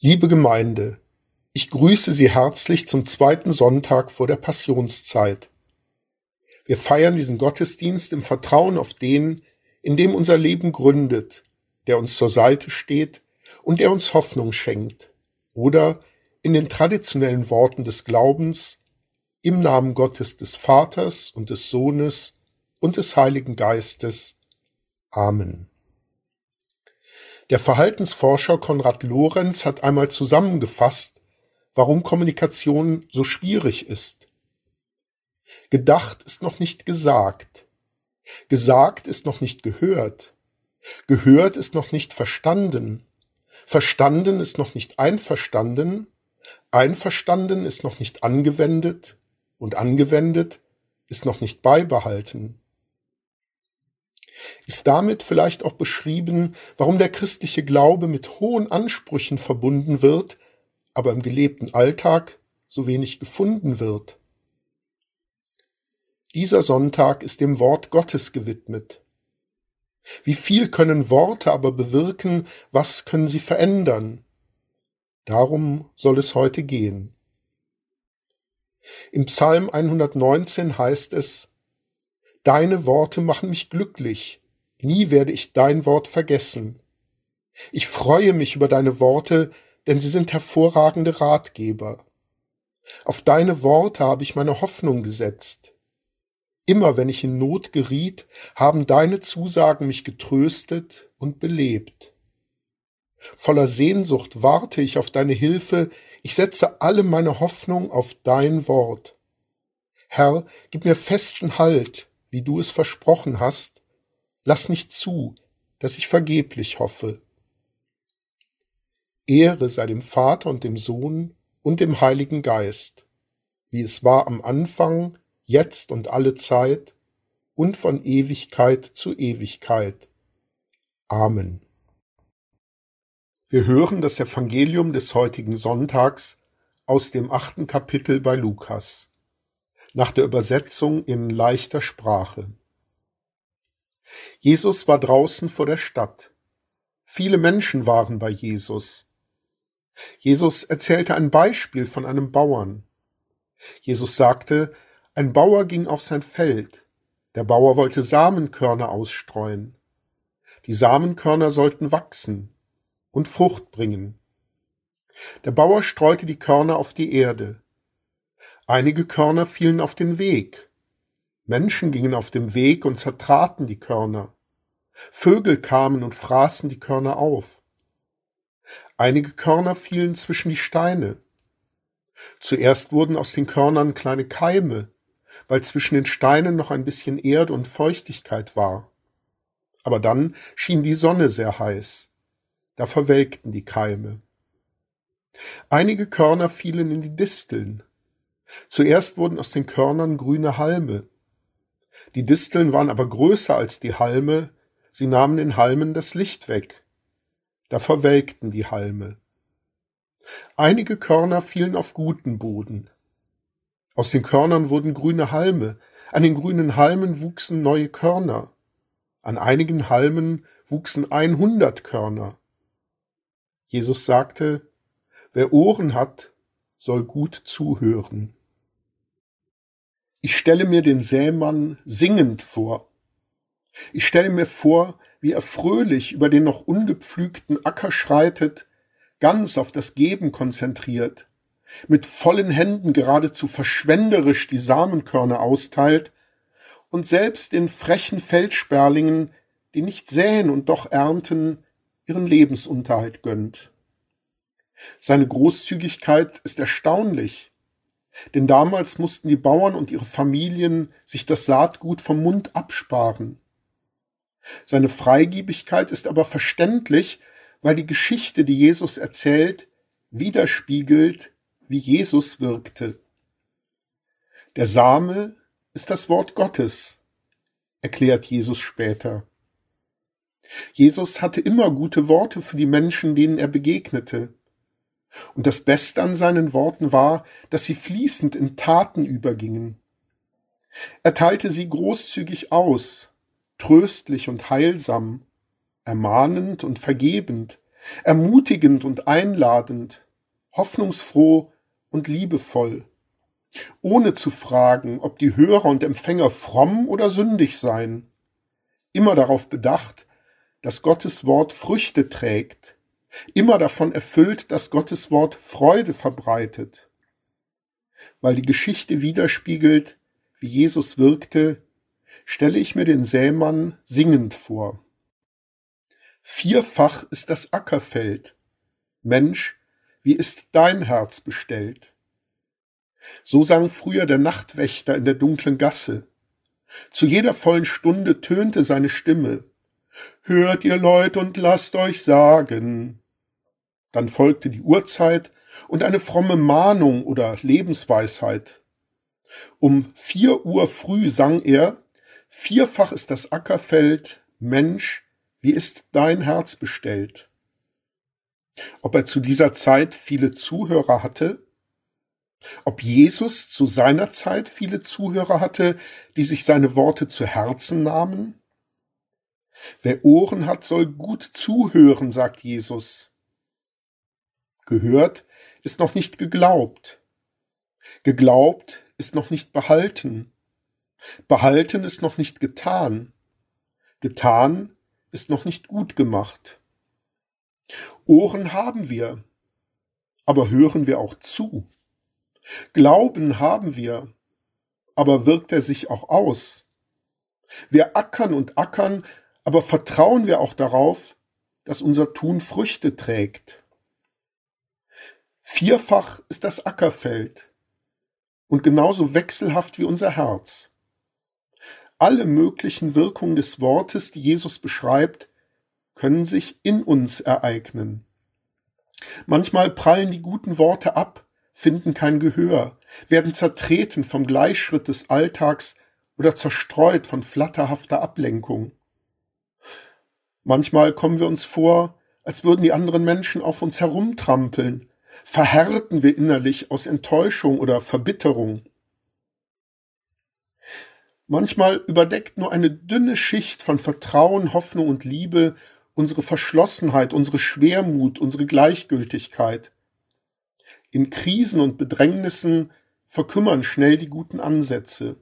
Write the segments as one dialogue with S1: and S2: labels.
S1: Liebe Gemeinde, ich grüße Sie herzlich zum zweiten Sonntag vor der Passionszeit. Wir feiern diesen Gottesdienst im Vertrauen auf den, in dem unser Leben gründet, der uns zur Seite steht und der uns Hoffnung schenkt. Oder in den traditionellen Worten des Glaubens, im Namen Gottes des Vaters und des Sohnes und des Heiligen Geistes. Amen. Der Verhaltensforscher Konrad Lorenz hat einmal zusammengefasst, warum Kommunikation so schwierig ist. Gedacht ist noch nicht gesagt. Gesagt ist noch nicht gehört. Gehört ist noch nicht verstanden. Verstanden ist noch nicht einverstanden. Einverstanden ist noch nicht angewendet. Und angewendet ist noch nicht beibehalten. Ist damit vielleicht auch beschrieben, warum der christliche Glaube mit hohen Ansprüchen verbunden wird, aber im gelebten Alltag so wenig gefunden wird. Dieser Sonntag ist dem Wort Gottes gewidmet. Wie viel können Worte aber bewirken, was können sie verändern? Darum soll es heute gehen. Im Psalm 119 heißt es: Deine Worte machen mich glücklich, nie werde ich dein Wort vergessen. Ich freue mich über deine Worte, denn sie sind hervorragende Ratgeber. Auf deine Worte habe ich meine Hoffnung gesetzt. Immer wenn ich in Not geriet, haben deine Zusagen mich getröstet und belebt. Voller Sehnsucht warte ich auf deine Hilfe, ich setze alle meine Hoffnung auf dein Wort. Herr, gib mir festen Halt, wie du es versprochen hast, lass nicht zu, dass ich vergeblich hoffe. Ehre sei dem Vater und dem Sohn und dem Heiligen Geist, wie es war am Anfang, jetzt und alle Zeit und von Ewigkeit zu Ewigkeit. Amen. Wir hören das Evangelium des heutigen Sonntags aus dem 8. Kapitel bei Lukas, nach der Übersetzung in leichter Sprache. Jesus war draußen vor der Stadt. Viele Menschen waren bei Jesus. Jesus erzählte ein Beispiel von einem Bauern. Jesus sagte, ein Bauer ging auf sein Feld. Der Bauer wollte Samenkörner ausstreuen. Die Samenkörner sollten wachsen und Frucht bringen. Der Bauer streute die Körner auf die Erde. Einige Körner fielen auf den Weg. Menschen gingen auf dem Weg und zertraten die Körner. Vögel kamen und fraßen die Körner auf. Einige Körner fielen zwischen die Steine. Zuerst wurden aus den Körnern kleine Keime, weil zwischen den Steinen noch ein bisschen Erde und Feuchtigkeit war. Aber dann schien die Sonne sehr heiß. Da verwelkten die Keime. Einige Körner fielen in die Disteln. Zuerst wurden aus den Körnern grüne Halme. Die Disteln waren aber größer als die Halme, sie nahmen den Halmen das Licht weg. Da verwelkten die Halme. Einige Körner fielen auf guten Boden. Aus den Körnern wurden grüne Halme, an den grünen Halmen wuchsen neue Körner. An einigen Halmen wuchsen 100 Körner. Jesus sagte, wer Ohren hat, soll gut zuhören. Ich stelle mir den Sämann singend vor. Ich stelle mir vor, wie er fröhlich über den noch ungepflügten Acker schreitet, ganz auf das Geben konzentriert, mit vollen Händen geradezu verschwenderisch die Samenkörner austeilt und selbst den frechen Feldsperlingen, die nicht säen und doch ernten, ihren Lebensunterhalt gönnt. Seine Großzügigkeit ist erstaunlich, denn damals mussten die Bauern und ihre Familien sich das Saatgut vom Mund absparen. Seine Freigebigkeit ist aber verständlich, weil die Geschichte, die Jesus erzählt, widerspiegelt, wie Jesus wirkte. Der Same ist das Wort Gottes, erklärt Jesus später. Jesus hatte immer gute Worte für die Menschen, denen er begegnete. Und das Beste an seinen Worten war, dass sie fließend in Taten übergingen. Er teilte sie großzügig aus, tröstlich und heilsam, ermahnend und vergebend, ermutigend und einladend, hoffnungsfroh und liebevoll, ohne zu fragen, ob die Hörer und Empfänger fromm oder sündig seien, immer darauf bedacht, dass Gottes Wort Früchte trägt, immer davon erfüllt, dass Gottes Wort Freude verbreitet, weil die Geschichte widerspiegelt, wie Jesus wirkte, stelle ich mir den Sämann singend vor. Vierfach ist das Ackerfeld. Mensch, wie ist dein Herz bestellt? So sang früher der Nachtwächter in der dunklen Gasse. Zu jeder vollen Stunde tönte seine Stimme. Hört ihr Leut und lasst euch sagen. Dann folgte die Uhrzeit und eine fromme Mahnung oder Lebensweisheit. Um 4 Uhr früh sang er, vierfach ist das Ackerfeld, Mensch, wie ist dein Herz bestellt? Ob er zu dieser Zeit viele Zuhörer hatte? Ob Jesus zu seiner Zeit viele Zuhörer hatte, die sich seine Worte zu Herzen nahmen? Wer Ohren hat, soll gut zuhören, sagt Jesus. Gehört ist noch nicht geglaubt. Geglaubt ist noch nicht behalten. Behalten ist noch nicht getan. Getan ist noch nicht gut gemacht. Ohren haben wir, aber hören wir auch zu? Glauben haben wir, aber wirkt er sich auch aus? Wir ackern und ackern, aber vertrauen wir auch darauf, dass unser Tun Früchte trägt? Vierfach ist das Ackerfeld und genauso wechselhaft wie unser Herz. Alle möglichen Wirkungen des Wortes, die Jesus beschreibt, können sich in uns ereignen. Manchmal prallen die guten Worte ab, finden kein Gehör, werden zertreten vom Gleichschritt des Alltags oder zerstreut von flatterhafter Ablenkung. Manchmal kommen wir uns vor, als würden die anderen Menschen auf uns herumtrampeln, verhärten wir innerlich aus Enttäuschung oder Verbitterung. Manchmal überdeckt nur eine dünne Schicht von Vertrauen, Hoffnung und Liebe unsere Verschlossenheit, unsere Schwermut, unsere Gleichgültigkeit. In Krisen und Bedrängnissen verkümmern schnell die guten Ansätze.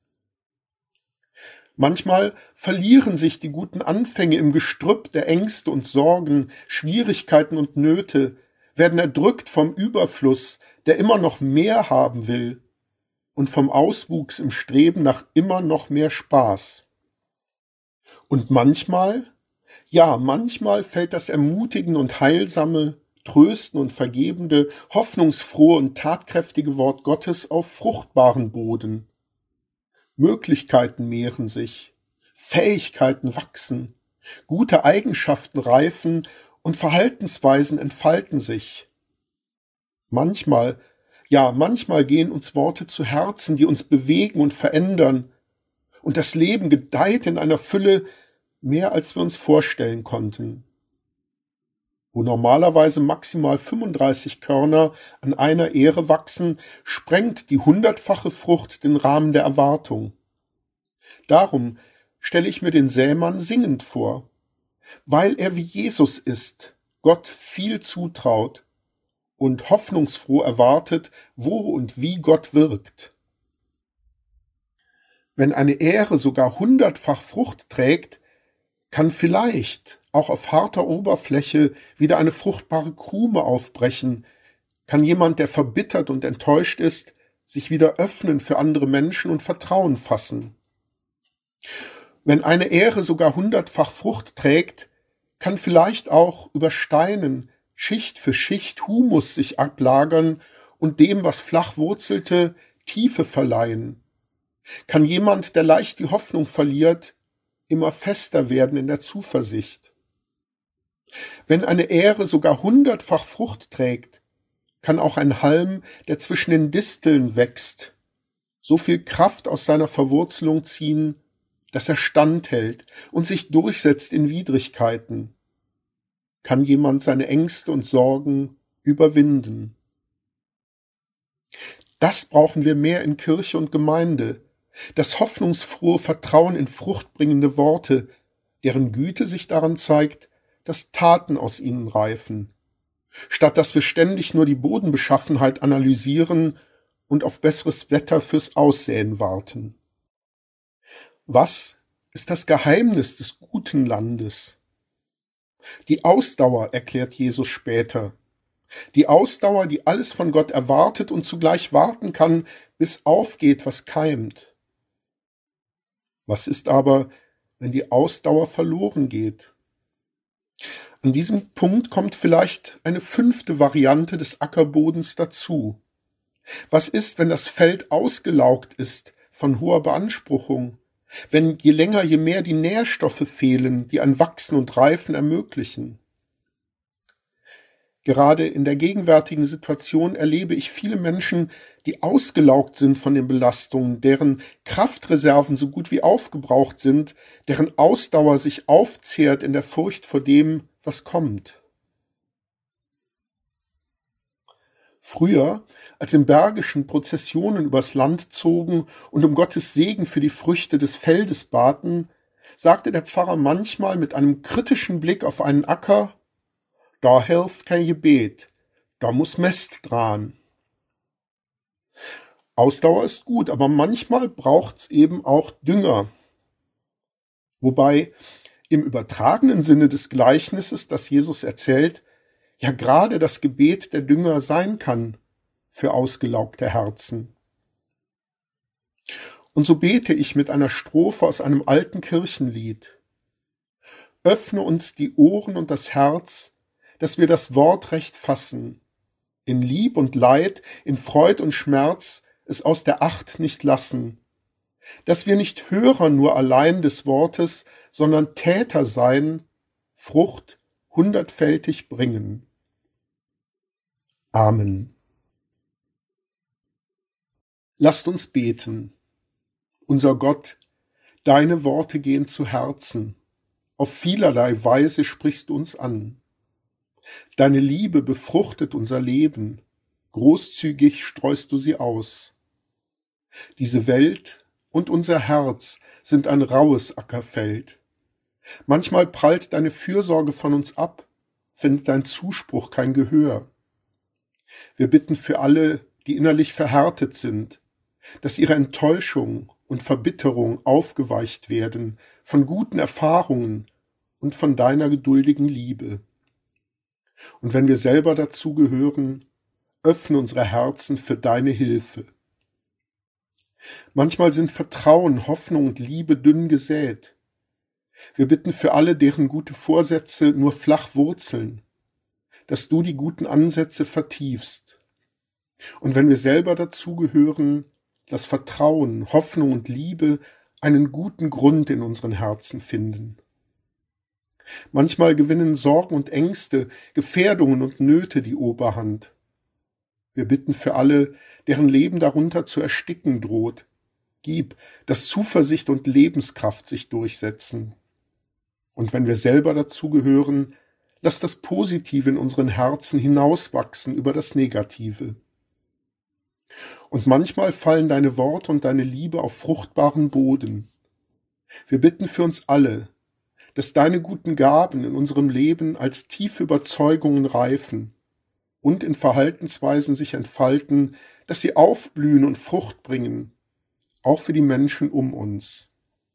S1: Manchmal verlieren sich die guten Anfänge im Gestrüpp der Ängste und Sorgen, Schwierigkeiten und Nöte, werden erdrückt vom Überfluss, der immer noch mehr haben will, und vom Auswuchs im Streben nach immer noch mehr Spaß. Und manchmal, ja, manchmal fällt das ermutigende und heilsame, tröstende und vergebende, hoffnungsfrohe und tatkräftige Wort Gottes auf fruchtbaren Boden. Möglichkeiten mehren sich, Fähigkeiten wachsen, gute Eigenschaften reifen und Verhaltensweisen entfalten sich. Manchmal, ja, manchmal gehen uns Worte zu Herzen, die uns bewegen und verändern, und das Leben gedeiht in einer Fülle, mehr als wir uns vorstellen konnten. Wo normalerweise maximal 35 Körner an einer Ähre wachsen, sprengt die 100-fache Frucht den Rahmen der Erwartung. Darum stelle ich mir den Sämann singend vor, weil er wie Jesus ist, Gott viel zutraut und hoffnungsfroh erwartet, wo und wie Gott wirkt. Wenn eine Ähre sogar 100-fach Frucht trägt, kann vielleicht auch auf harter Oberfläche wieder eine fruchtbare Krume aufbrechen, kann jemand, der verbittert und enttäuscht ist, sich wieder öffnen für andere Menschen und Vertrauen fassen. Wenn eine Ähre sogar 100-fach Frucht trägt, kann vielleicht auch über Steinen Schicht für Schicht Humus sich ablagern und dem, was flach wurzelte, Tiefe verleihen. Kann jemand, der leicht die Hoffnung verliert, immer fester werden in der Zuversicht. Wenn eine Ähre sogar 100-fach Frucht trägt, kann auch ein Halm, der zwischen den Disteln wächst, so viel Kraft aus seiner Verwurzelung ziehen, dass er standhält und sich durchsetzt in Widrigkeiten. Kann jemand seine Ängste und Sorgen überwinden. Das brauchen wir mehr in Kirche und Gemeinde, das hoffnungsfrohe Vertrauen in fruchtbringende Worte, deren Güte sich daran zeigt, dass Taten aus ihnen reifen, statt dass wir ständig nur die Bodenbeschaffenheit analysieren und auf besseres Wetter fürs Aussäen warten. Was ist das Geheimnis des guten Landes? Die Ausdauer, erklärt Jesus später. Die Ausdauer, die alles von Gott erwartet und zugleich warten kann, bis aufgeht, was keimt. Was ist aber, wenn die Ausdauer verloren geht? An diesem Punkt kommt vielleicht eine 5. Variante des Ackerbodens dazu. Was ist, wenn das Feld ausgelaugt ist von hoher Beanspruchung? Wenn je länger, je mehr die Nährstoffe fehlen, die ein Wachsen und Reifen ermöglichen? Gerade in der gegenwärtigen Situation erlebe ich viele Menschen, die ausgelaugt sind von den Belastungen, deren Kraftreserven so gut wie aufgebraucht sind, deren Ausdauer sich aufzehrt in der Furcht vor dem, was kommt. Früher, als im Bergischen Prozessionen übers Land zogen und um Gottes Segen für die Früchte des Feldes baten, sagte der Pfarrer manchmal mit einem kritischen Blick auf einen Acker: Da hilft kein Gebet, da muss Mist dran. Ausdauer ist gut, aber manchmal braucht's eben auch Dünger. Wobei im übertragenen Sinne des Gleichnisses, das Jesus erzählt, ja gerade das Gebet der Dünger sein kann für ausgelaugte Herzen. Und so bete ich mit einer Strophe aus einem alten Kirchenlied: Öffne uns die Ohren und das Herz, dass wir das Wort recht fassen, in Lieb und Leid, in Freud und Schmerz es aus der Acht nicht lassen, dass wir nicht Hörer nur allein des Wortes, sondern Täter sein, Frucht 100-fältig bringen. Amen. Lasst uns beten. Unser Gott, deine Worte gehen zu Herzen, auf vielerlei Weise sprichst du uns an. Deine Liebe befruchtet unser Leben, großzügig streust du sie aus. Diese Welt und unser Herz sind ein raues Ackerfeld. Manchmal prallt deine Fürsorge von uns ab, findet dein Zuspruch kein Gehör. Wir bitten für alle, die innerlich verhärtet sind, dass ihre Enttäuschung und Verbitterung aufgeweicht werden von guten Erfahrungen und von deiner geduldigen Liebe. Und wenn wir selber dazu gehören, öffne unsere Herzen für deine Hilfe. Manchmal sind Vertrauen, Hoffnung und Liebe dünn gesät. Wir bitten für alle, deren gute Vorsätze nur flach wurzeln, dass du die guten Ansätze vertiefst. Und wenn wir selber dazu gehören, lass Vertrauen, Hoffnung und Liebe einen guten Grund in unseren Herzen finden. Manchmal gewinnen Sorgen und Ängste, Gefährdungen und Nöte die Oberhand. Wir bitten für alle, deren Leben darunter zu ersticken droht. Gib, dass Zuversicht und Lebenskraft sich durchsetzen. Und wenn wir selber dazu gehören, lass das Positive in unseren Herzen hinauswachsen über das Negative. Und manchmal fallen deine Worte und deine Liebe auf fruchtbaren Boden. Wir bitten für uns alle, dass deine guten Gaben in unserem Leben als tiefe Überzeugungen reifen und in Verhaltensweisen sich entfalten, dass sie aufblühen und Frucht bringen, auch für die Menschen um uns.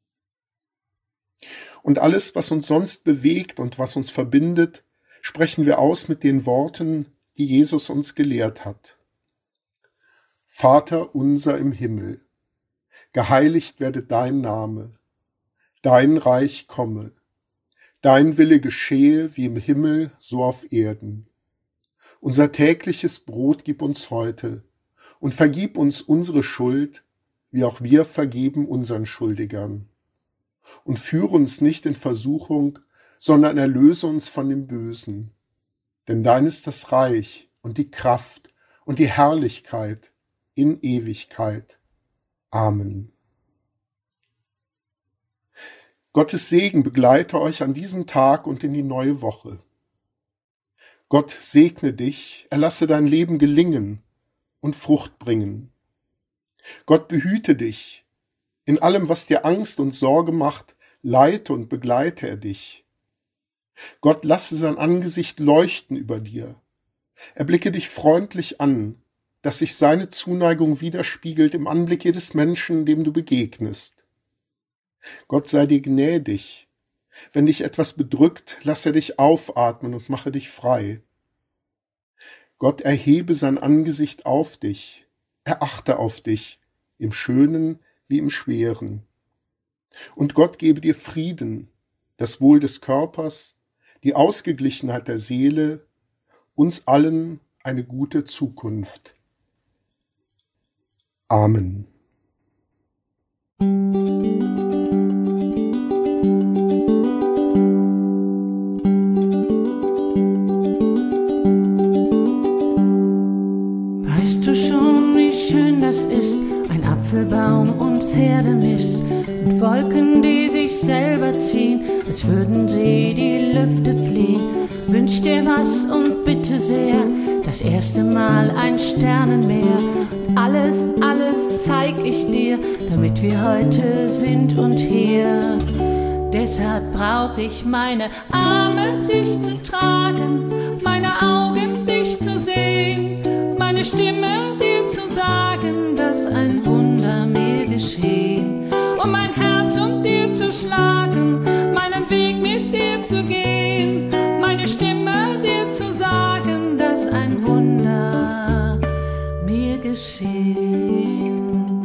S1: Und alles, was uns sonst bewegt und was uns verbindet, sprechen wir aus mit den Worten, die Jesus uns gelehrt hat. Vater unser im Himmel, geheiligt werde dein Name, dein Reich komme, dein Wille geschehe wie im Himmel, so auf Erden. Unser tägliches Brot gib uns heute und vergib uns unsere Schuld, wie auch wir vergeben unseren Schuldigern. Und führe uns nicht in Versuchung, sondern erlöse uns von dem Bösen. Denn dein ist das Reich und die Kraft und die Herrlichkeit in Ewigkeit. Amen. Gottes Segen begleite euch an diesem Tag und in die neue Woche. Gott segne dich, er lasse dein Leben gelingen und Frucht bringen. Gott behüte dich. In allem, was dir Angst und Sorge macht, leite und begleite er dich. Gott lasse sein Angesicht leuchten über dir. Er blicke dich freundlich an, dass sich seine Zuneigung widerspiegelt im Anblick jedes Menschen, dem du begegnest. Gott sei dir gnädig. Wenn dich etwas bedrückt, lass er dich aufatmen und mache dich frei. Gott erhebe sein Angesicht auf dich, er achte auf dich, im Schönen wie im Schweren. Und Gott gebe dir Frieden, das Wohl des Körpers, die Ausgeglichenheit der Seele, uns allen eine gute Zukunft. Amen.
S2: Weißt du schon, wie schön das ist, ein Apfelbaum und Pferdemist und Wolken, die sich selber ziehen, als würden sie die Lüfte fliehen. Wünsch dir was und bitte sehr, das erste Mal ein Sternenmeer. Und alles zeig ich dir, damit wir heute sind und hier. Deshalb brauch ich meine Arme, dich zu tragen, meine Augen, dich zu sehen, meine Stimme, dir zu sagen, dass ein Wunder mir geschehen. Und mein Herz, um dir zu schlagen, meinen Weg mit dir zu gehen, meine Stimme, dir zu sagen, dass ein Wunder mir geschehen.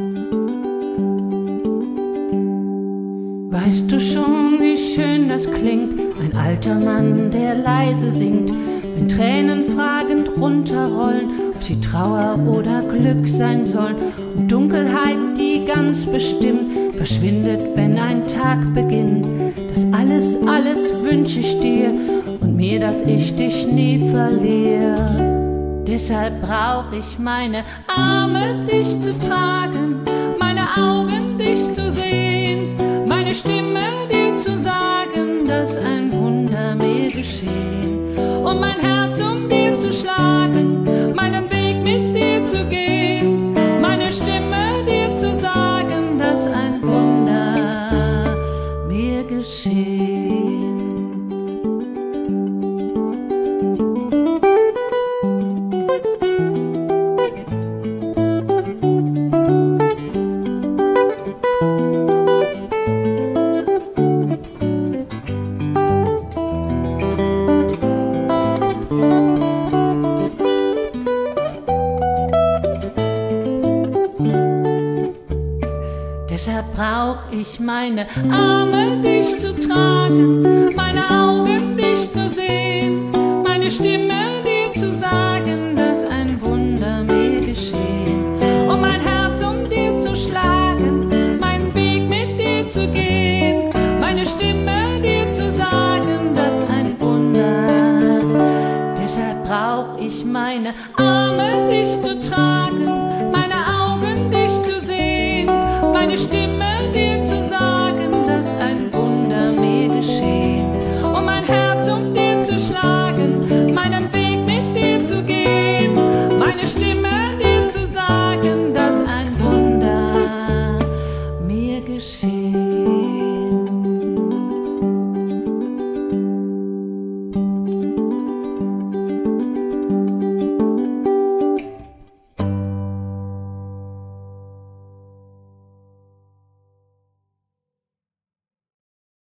S2: Weißt du schon, wie schön das klingt, ein alter Mann, der leise singt, wenn Tränen fragend runterrollen, ob sie Trauer oder Glück sein sollen, und Dunkelheit, die ganz bestimmt verschwindet, wenn ein Tag beginnt. Das alles wünsch ich dir und mir, dass ich dich nie verliere. Deshalb brauch ich meine Arme, dich zu tragen, meine Augen, dich zu sehen, meine Stimme, dir zu sagen, dass ein Wunder mir geschehen. Und mein Herz, um dir zu schlagen, meinen Weg mit dir zu gehen, meine Stimme, dir zu sagen, dass ein Wunder mir geschehen. Deshalb brauch ich meine Arme, dich zu tragen, meine Augen, dich zu sehen, meine Stimme, dir zu sagen, dass ein Wunder mir geschehen. Und mein Herz, um dir zu schlagen, meinen Weg mit dir zu gehen, meine Stimme, dir zu sagen, dass ein Wunder. Deshalb brauch ich meine Arme, dich zu tragen,